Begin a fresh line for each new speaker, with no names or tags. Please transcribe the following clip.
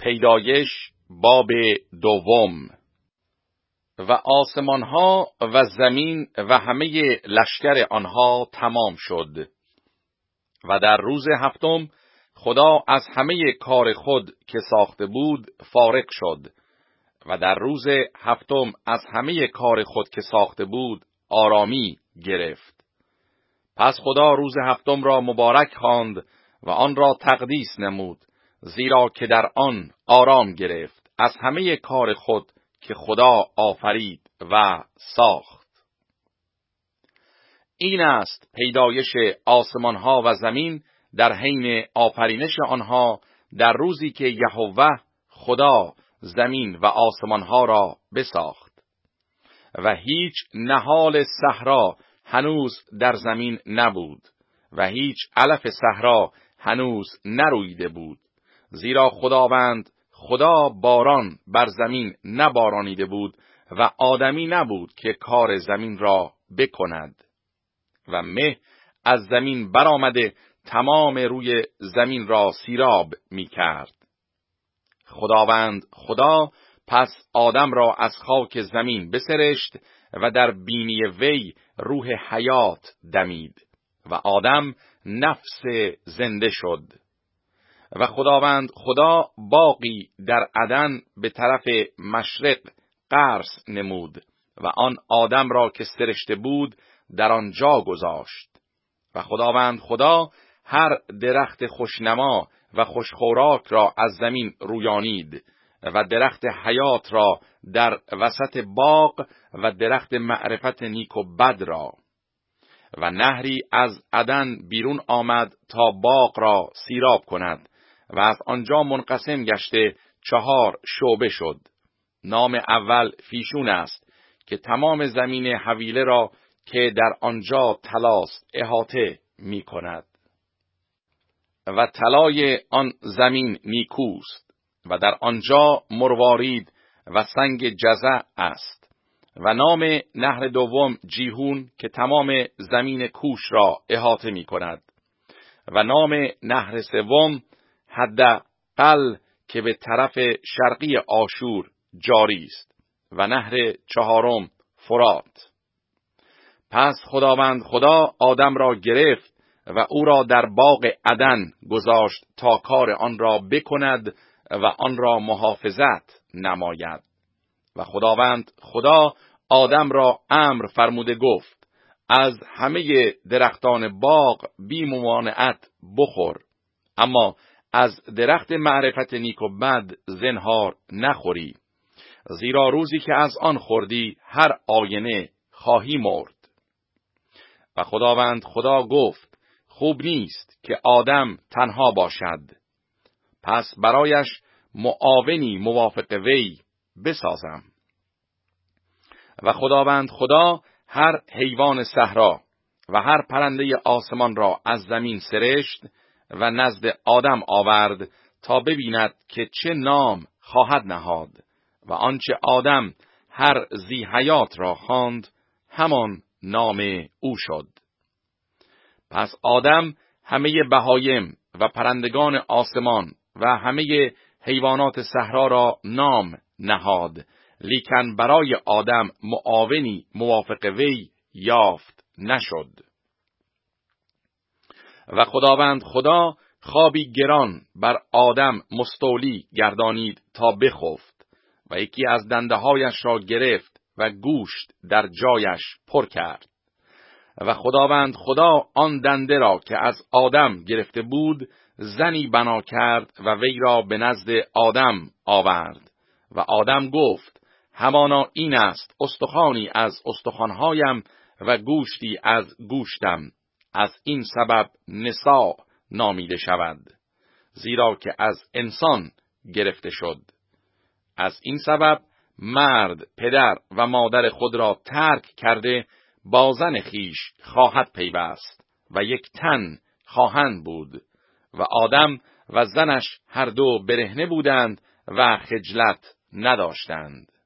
پیدایش باب دوم. و آسمانها و زمین و همه لشکر آنها تمام شد. و در روز هفتم خدا از همه کار خود که ساخته بود فارغ شد و در روز هفتم از همه کار خود که ساخته بود آرامی گرفت. پس خدا روز هفتم را مبارک خواند و آن را تقدیس نمود، زیرا که در آن آرام گرفت از همه کار خود که خدا آفرید و ساخت. این است پیدایش آسمانها و زمین در حین آفرینش آنها، در روزی که یهوه خدا زمین و آسمانها را بساخت. و هیچ نهال صحرا هنوز در زمین نبود و هیچ علف صحرا هنوز نرویده بود، زیرا خداوند خدا باران بر زمین نبارانیده بود و آدمی نبود که کار زمین را بکند. و مه از زمین برآمده تمام روی زمین را سیراب می کرد. خداوند خدا پس آدم را از خاک زمین بسرشت و در بینی وی روح حیات دمید و آدم نفس زنده شد. و خداوند خدا باغی در عدن به طرف مشرق غرس نمود و آن آدم را که سرشته بود در آنجا گذاشت. و خداوند خدا هر درخت خوشنما و خوشخوراک را از زمین رویانید و درخت حیات را در وسط باغ و درخت معرفت نیک و بد را. و نهری از عدن بیرون آمد تا باغ را سیراب کند و از آنجا منقسم گشته 4 شعبه شد. نام اول فیشون است که تمام زمین حویله را که در آنجا طلاست احاطه می کند. و طلای آن زمین نیکوست و در آنجا مروارید و سنگ جزع است. و نام نهر دوم جیهون که تمام زمین کوش را احاطه می کند. و نام نهر سوم حدقل که به طرف شرقی آشور جاری است. و نهر چهارم فرات. پس خداوند خدا آدم را گرفت و او را در باغ عدن گذاشت تا کار آن را بکند و آن را محافظت نماید. و خداوند خدا آدم را امر فرموده گفت: از همه درختان باغ بی ممانعت بخور، اما از درخت معرفت نیک و بد زنهار نخوری، زیرا روزی که از آن خوردی هر آینه خواهی مرد. و خداوند خدا گفت: خوب نیست که آدم تنها باشد، پس برایش معاونی موافق وی بسازم. و خداوند خدا هر حیوان صحرا و هر پرنده آسمان را از زمین سرشت و نزد آدم آورد تا ببیند که چه نام خواهد نهاد. و آنچه آدم هر ذی حیات را خواند همان نام او شد. پس آدم همه بهایم و پرندگان آسمان و همه حیوانات صحرا را نام نهاد، لیکن برای آدم معاونی موافق وی یافت نشد. و خداوند خدا خوابی گران بر آدم مستولی گردانید تا بخفت و یکی از دنده‌هایش را گرفت و گوشت در جایش پر کرد. و خداوند خدا آن دنده را که از آدم گرفته بود زنی بنا کرد و وی را به نزد آدم آورد. و آدم گفت: همانا این است استخوانی از استخوانهایم و گوشتی از گوشتم، از این سبب نساء نامیده شود، زیرا که از انسان گرفته شد. از این سبب مرد پدر و مادر خود را ترک کرده با زن خویش خواهد پیوست و یک تن خواهند بود. و آدم و زنش هر دو برهنه بودند و خجلت نداشتند.